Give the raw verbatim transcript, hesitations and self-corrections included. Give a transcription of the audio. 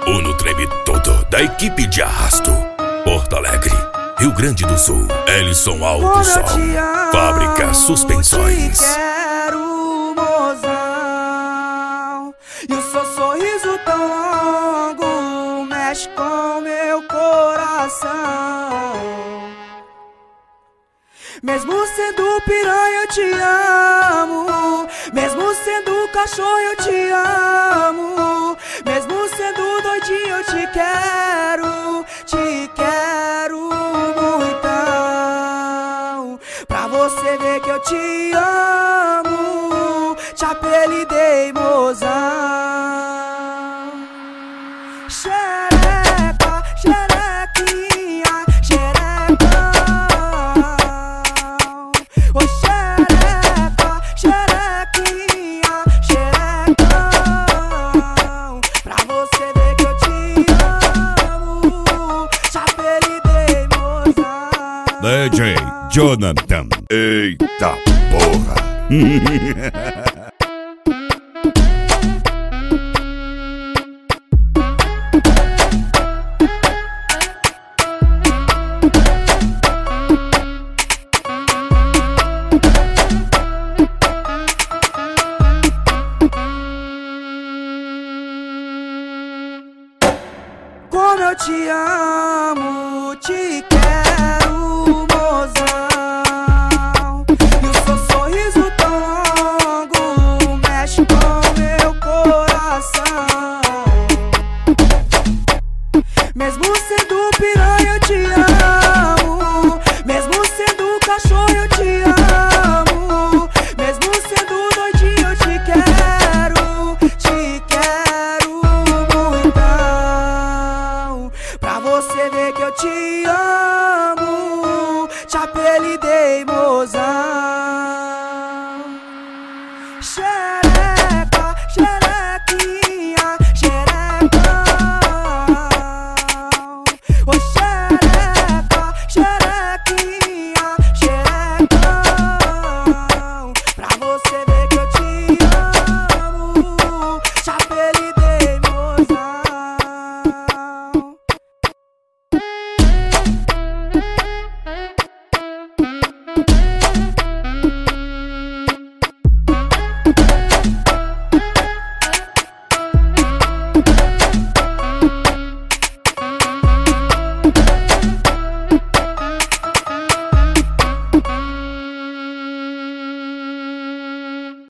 O no treme todo da equipe de arrasto. Porto Alegre, Rio Grande do Sul. Ellison Alto Som. Fábrica Suspensões. Te quero, mozão. E o seu sorriso tão longo mexe com meu coração. Mesmo sendo piranha eu te amo. Mesmo sendo cachorro eu te amo. Mesmo sendo doidinho eu te quero. Te quero muitão. Pra você ver que eu te amo, te apelidei mozão. Xereca, xerequinha, xerecão. Oi, xereca, xerequinha, xerecão. Pra você ver que eu te amo, te apelidei mozão. D J Jonathan. Eita porra! Como eu te amo, te